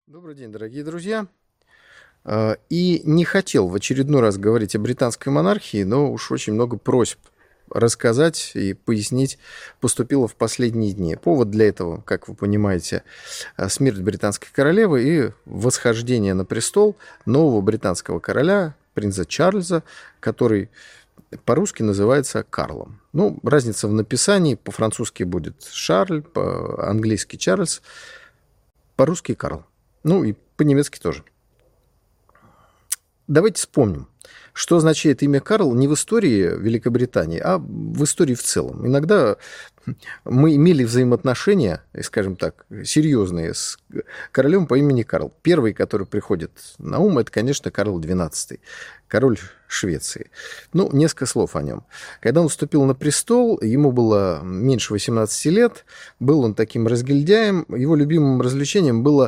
Добрый день, дорогие друзья. И не хотел в очередной раз говорить о британской монархии, но уж очень много просьб рассказать и пояснить поступило в последние дни. Повод для этого, как вы понимаете, смерть британской королевы и восхождение на престол нового британского короля, принца Чарльза, который по-русски называется Карлом. Ну, разница в написании. По-французски будет Шарль, по-английски Чарльз, по-русски Карл. Ну и по-немецки тоже. Давайте вспомним, что означает имя Карл не в истории Великобритании, а в истории в целом. Иногда мы имели взаимоотношения, скажем так, серьезные с королем по имени Карл. Первый, который приходит на ум, это, конечно, Карл XII, король Швеции. Ну, несколько слов о нем. Когда он вступил на престол, ему было меньше 18 лет, был он таким разгильдяем, его любимым развлечением было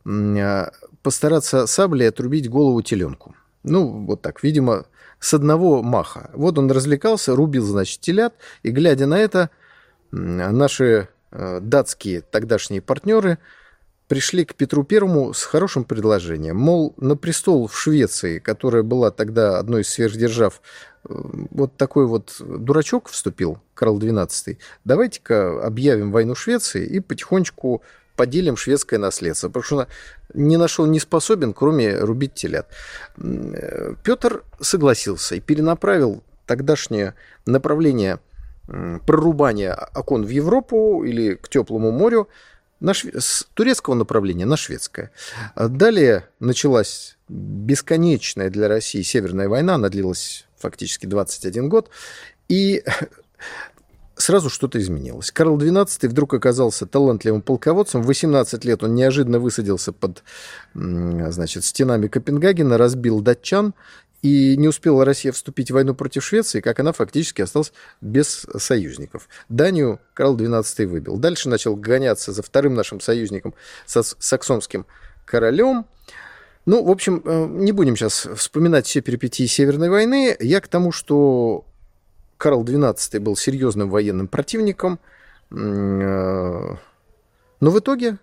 постараться саблей отрубить голову теленку. Ну, вот так, видимо, с одного маха. Вот он развлекался, рубил, значит, телят, и, глядя на это, наши датские тогдашние партнеры пришли к Петру Первому с хорошим предложением. Мол, на престол в Швеции, которая была тогда одной из сверхдержав, вот такой вот дурачок вступил, Карл XII. Давайте-ка объявим войну Швеции и потихонечку поделим шведское наследство, потому что он ни на что не способен, кроме рубить телят. Петр согласился и перенаправил тогдашнее направление прорубания окон в Европу или к теплому морю с турецкого направления на шведское. Далее началась бесконечная для России Северная война, она длилась фактически 21 год, и сразу что-то изменилось. Карл XII вдруг оказался талантливым полководцем. В 18 лет он неожиданно высадился под, значит, стенами Копенгагена, разбил датчан, и не успела Россия вступить в войну против Швеции, как она фактически осталась без союзников. Данию Карл XII выбил. Дальше начал гоняться за вторым нашим союзником, саксонским королем. Ну, в общем, не будем сейчас вспоминать все перипетии Северной войны. Я к тому, что Карл XII был серьезным военным противником, но в итоге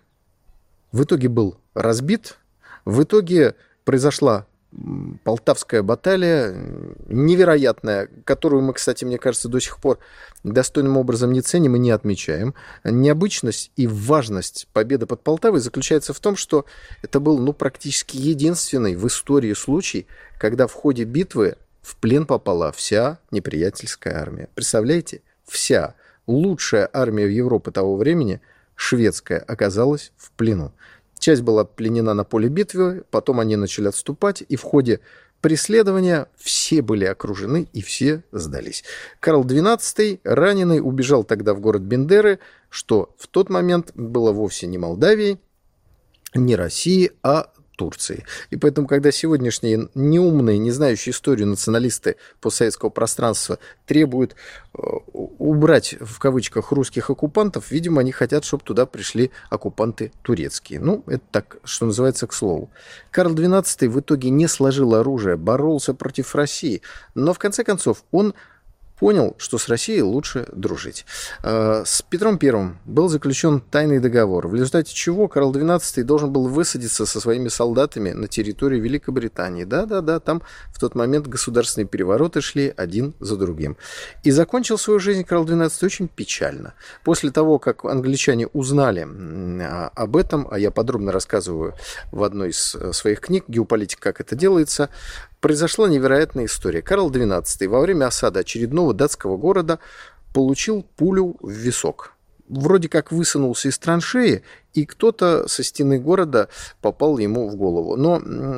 был разбит, в итоге произошла Полтавская баталия, невероятная, которую мы, кстати, мне кажется, до сих пор достойным образом не ценим и не отмечаем. Необычность и важность победы под Полтавой заключается в том, что это был, практически единственный в истории случай, когда в ходе битвы в плен попала вся неприятельская армия. Представляете? Вся лучшая армия Европы того времени, шведская, оказалась в плену. Часть была пленена на поле битвы, потом они начали отступать, и в ходе преследования все были окружены и все сдались. Карл XII, раненый, убежал тогда в город Бендеры, что в тот момент было вовсе не Молдавией, не Россией, а Турции. И поэтому, когда сегодняшние неумные, не знающие историю националисты постсоветского пространства требуют убрать, в кавычках, русских оккупантов, видимо, они хотят, чтобы туда пришли оккупанты турецкие. Ну, это так, что называется, к слову. Карл XII в итоге не сложил оружие, боролся против России, но в конце концов он понял, что с Россией лучше дружить. С Петром I был заключен тайный договор, в результате чего Карл XII должен был высадиться со своими солдатами на территории Великобритании. Да, там в тот момент государственные перевороты шли один за другим. И закончил свою жизнь Карл XII очень печально. После того, как англичане узнали об этом, а я подробно рассказываю в одной из своих книг «Геополитика. Как это делается», произошла невероятная история. Карл XII во время осады очередного датского города получил пулю в висок. Вроде как высунулся из траншеи, и кто-то со стены города попал ему в голову. Но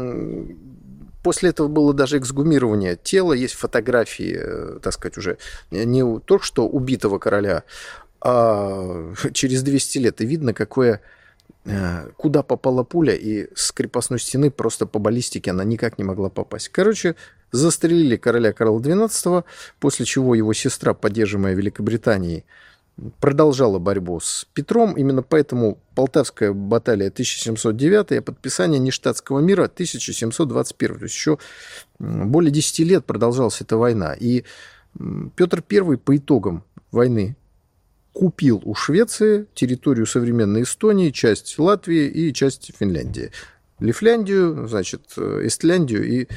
после этого было даже эксгумирование тела, есть фотографии, так сказать, уже не только что убитого короля, а через 200 лет. И видно, куда попала пуля, и с крепостной стены просто по баллистике она никак не могла попасть. Короче, застрелили короля Карла XII, после чего его сестра, поддерживаемая Великобританией, продолжала борьбу с Петром. Именно поэтому Полтавская баталия 1709, а подписание Ништадтского мира 1721. То есть еще более 10 лет продолжалась эта война. И Петр I по итогам войны купил у Швеции территорию современной Эстонии, часть Латвии и часть Финляндии. Лифляндию, значит, Эстляндию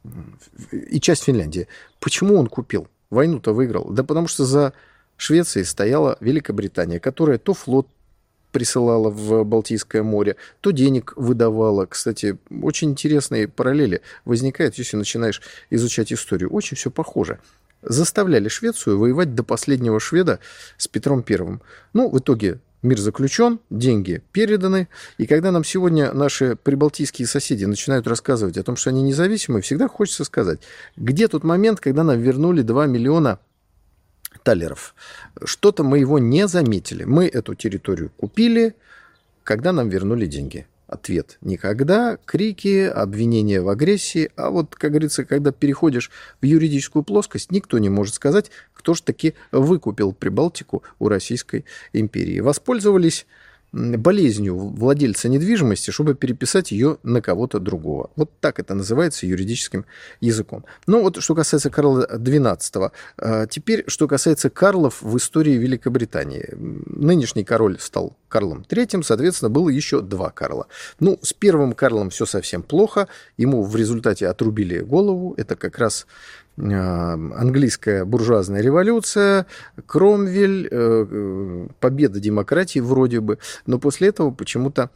и часть Финляндии. Почему он купил? Войну-то выиграл. Да потому что за Швецией стояла Великобритания, которая то флот присылала в Балтийское море, то денег выдавала. Кстати, очень интересные параллели возникают, если начинаешь изучать историю. Очень все похоже. Заставляли Швецию воевать до последнего шведа с Петром Первым. Ну, в итоге мир заключен, деньги переданы. И когда нам сегодня наши прибалтийские соседи начинают рассказывать о том, что они независимые, всегда хочется сказать, где тот момент, когда нам вернули 2 миллиона талеров. Что-то мы его не заметили. Мы эту территорию купили, когда нам вернули деньги. Ответ – никогда. Крики, обвинения в агрессии. А вот, как говорится, когда переходишь в юридическую плоскость, никто не может сказать, кто же таки выкупил Прибалтику у Российской империи. Воспользовались болезнью владельца недвижимости, чтобы переписать ее на кого-то другого. Вот так это называется юридическим языком. Ну вот что касается Карла XII. Теперь, что касается Карлов в истории Великобритании. Нынешний король стал Карлом III, соответственно, было еще 2 Карла. Ну, с первым Карлом все совсем плохо. Ему в результате отрубили голову. Это как раз английская буржуазная революция, Кромвель, победа демократии вроде бы. Но после этого почему-то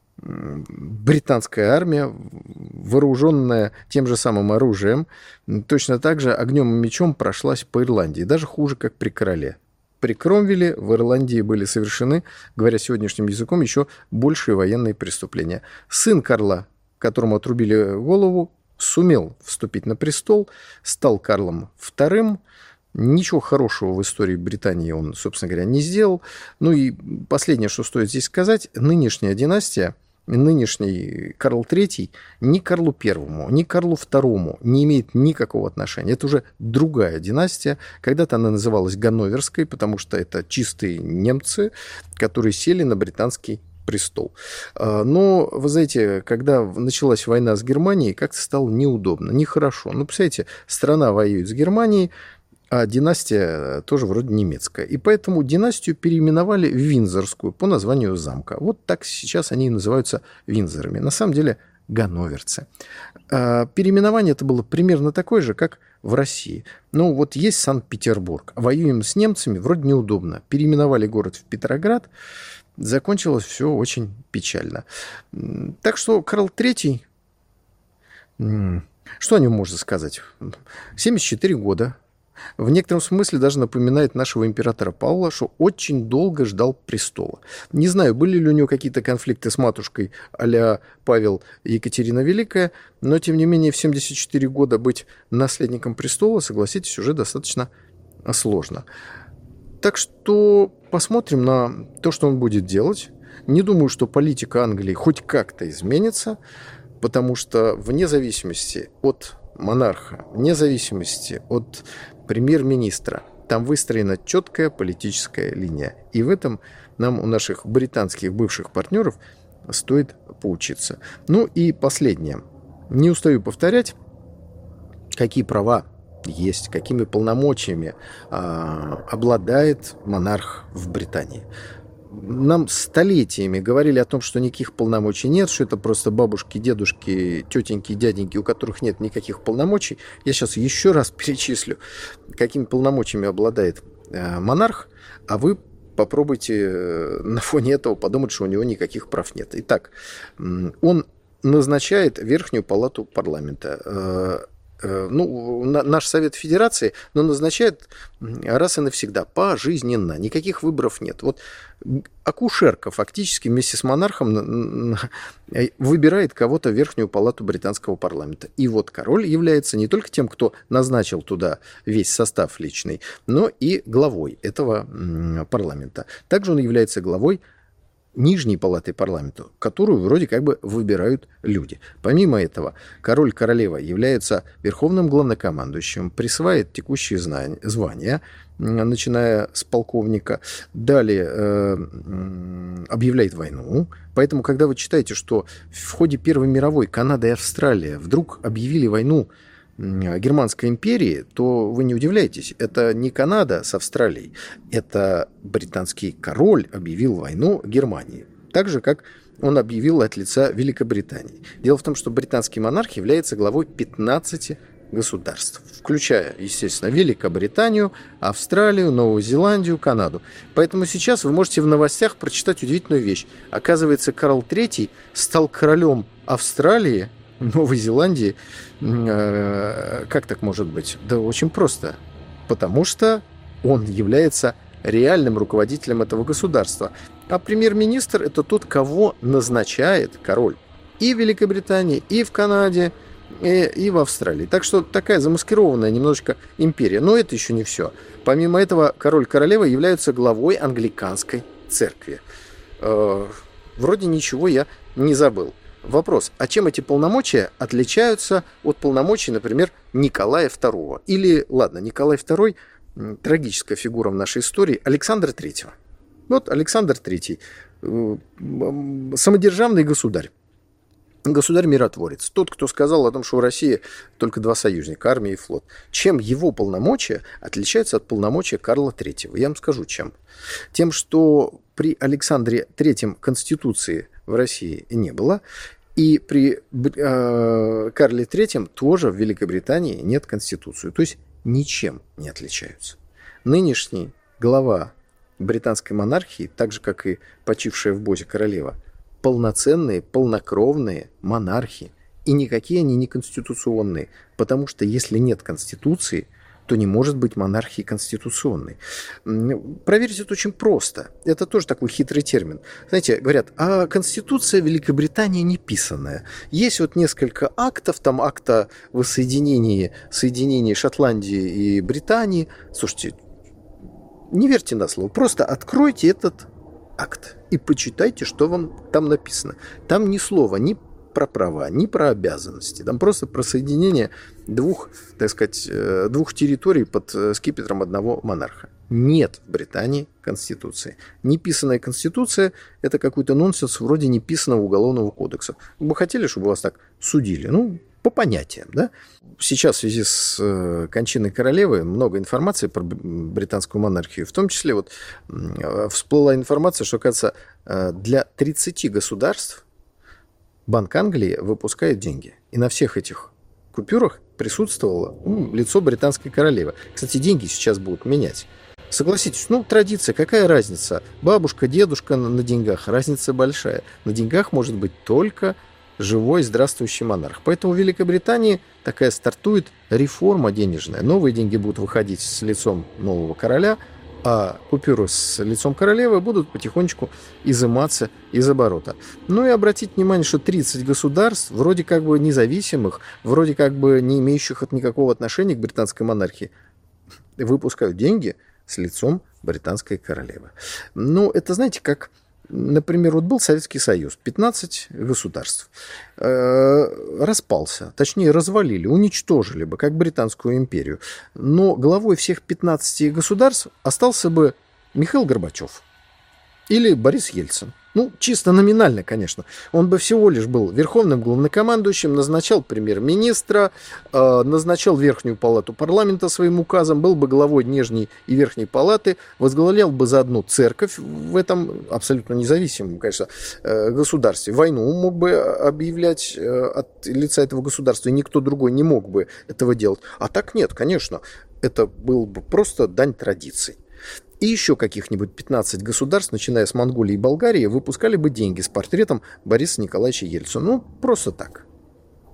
британская армия, вооруженная тем же самым оружием, точно так же огнем и мечом прошлась по Ирландии. Даже хуже, как при короле. При Кромвеле в Ирландии были совершены, говоря сегодняшним языком, еще большие военные преступления. Сын Карла, которому отрубили голову, сумел вступить на престол, стал Карлом II. Ничего хорошего в истории Британии он, собственно говоря, не сделал. Ну и последнее, что стоит здесь сказать, нынешняя династия, нынешний Карл III ни к Карлу I, ни к Карлу II не имеет никакого отношения. Это уже другая династия. Когда-то она называлась Ганноверской, потому что это чистые немцы, которые сели на британский престол. Но, вы знаете, когда началась война с Германией, как-то стало неудобно, нехорошо. Ну, представляете, страна воюет с Германией, а династия тоже вроде немецкая. И поэтому династию переименовали в Виндзорскую по названию замка. Вот так сейчас они и называются Виндзорами. На самом деле ганноверцы. Переименование это было примерно такое же, как в России. Ну, вот есть Санкт-Петербург. Воюем с немцами, вроде неудобно. Переименовали город в Петроград. Закончилось все очень печально. Так что Карл III, что о нем можно сказать? 74 года. В некотором смысле даже напоминает нашего императора Павла, что очень долго ждал престола. Не знаю, были ли у него какие-то конфликты с матушкой а-ля Павел и Екатерина Великая, но, тем не менее, в 74 года быть наследником престола, согласитесь, уже достаточно сложно. Так что посмотрим на то, что он будет делать. Не думаю, что политика Англии хоть как-то изменится, потому что вне зависимости от монарха, вне зависимости от премьер-министра, там выстроена четкая политическая линия. И в этом нам у наших британских бывших партнеров стоит поучиться. Ну и последнее. Не устаю повторять, какие права есть, какими полномочиями обладает монарх в Британии. Нам столетиями говорили о том, что никаких полномочий нет, что это просто бабушки, дедушки, тетеньки, дяденьки, у которых нет никаких полномочий. Я сейчас еще раз перечислю, какими полномочиями обладает монарх, а вы попробуйте на фоне этого подумать, что у него никаких прав нет. Итак, он назначает Верхнюю палату парламента. Наш Совет Федерации, но назначает раз и навсегда, пожизненно, никаких выборов нет. Вот акушерка фактически вместе с монархом выбирает кого-то в Верхнюю палату британского парламента. И вот король является не только тем, кто назначил туда весь состав личный, но и главой этого парламента. Также он является главой Нижней палаты парламента, которую вроде как бы выбирают люди. Помимо этого, король-королева являются верховным главнокомандующим, присваивает текущие звания, начиная с полковника, далее объявляет войну. Поэтому, когда вы читаете, что в ходе Первой мировой Канада и Австралия вдруг объявили войну Германской империи, то вы не удивляйтесь, это не Канада с Австралией, это британский король объявил войну Германии, так же, как он объявил от лица Великобритании. Дело в том, что британский монарх является главой 15 государств, включая, естественно, Великобританию, Австралию, Новую Зеландию, Канаду. Поэтому сейчас вы можете в новостях прочитать удивительную вещь. Оказывается, Карл III стал королем Австралии, Новой Зеландии. Как так может быть? Да очень просто. Потому что он является реальным руководителем этого государства. А премьер-министр – это тот, кого назначает король и в Великобритании, и в Канаде, и в Австралии. Так что такая замаскированная немножечко империя. Но это еще не все. Помимо этого, король-королева являются главой англиканской церкви. Вроде ничего я не забыл. Вопрос, а чем эти полномочия отличаются от полномочий, например, Николая II? Или, ладно, Николай II – трагическая фигура в нашей истории, Александра III. Вот Александр III – самодержавный государь. Государь-миротворец. Тот, кто сказал о том, что у России только два союзника – армия и флот. Чем его полномочия отличаются от полномочия Карла III? Я вам скажу, чем. Тем, что при Александре III Конституции в России не было, и при Карле III тоже в Великобритании нет Конституции. То есть ничем не отличаются. Нынешний глава британской монархии, так же, как и почившая в Бозе королева, полноценные, полнокровные монархи. И никакие они не конституционные. Потому что если нет Конституции, то не может быть монархии конституционной. Проверить это очень просто. Это тоже такой хитрый термин. Знаете, говорят, а Конституция Великобритании не писанная. Есть вот несколько актов, там акта воссоединения, соединения Шотландии и Британии. Слушайте, не верьте на слово, просто откройте этот акт и почитайте, что вам там написано. Там ни слова ни про права, ни про обязанности. Там просто про соединение двух, так сказать, двух территорий под скипетром одного монарха. Нет в Британии Конституции. Неписанная Конституция – это какой-то нонсенс вроде неписанного Уголовного кодекса. Вы бы хотели, чтобы вас так судили? Ну, по понятиям, да? Сейчас в связи с кончиной королевы много информации про британскую монархию. В том числе вот всплыла информация, что, кажется, для 30 государств Банк Англии выпускает деньги. И на всех этих купюрах присутствовало лицо британской королевы. Кстати, деньги сейчас будут менять. Согласитесь, традиция, какая разница? Бабушка, дедушка на деньгах, разница большая. На деньгах может быть только живой здравствующий монарх. Поэтому в Великобритании такая стартует реформа денежная. Новые деньги будут выходить с лицом нового короля, а купюры с лицом королевы будут потихонечку изыматься из оборота. Ну и обратите внимание, что 30 государств, вроде как бы независимых, вроде как бы не имеющих никакого отношения к британской монархии, выпускают деньги с лицом британской королевы. Ну, это, знаете, как, например, вот был Советский Союз, 15 государств, распался, точнее развалили, уничтожили бы, как Британскую империю. Но главой всех 15 государств остался бы Михаил Горбачев или Борис Ельцин. Ну, чисто номинально, конечно. Он бы всего лишь был верховным главнокомандующим, назначал премьер-министра, назначал Верхнюю палату парламента своим указом, был бы главой Нижней и Верхней палаты, возглавлял бы заодно церковь в этом абсолютно независимом, конечно, государстве. Войну мог бы объявлять от лица этого государства, и никто другой не мог бы этого делать. А так нет, конечно, это был бы просто дань традиций. И еще каких-нибудь 15 государств, начиная с Монголии и Болгарии, выпускали бы деньги с портретом Бориса Николаевича Ельцина. Ну, просто так.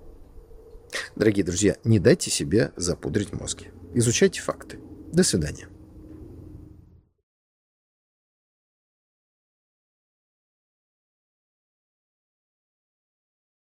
Дорогие друзья, не дайте себе запудрить мозги. Изучайте факты. До свидания.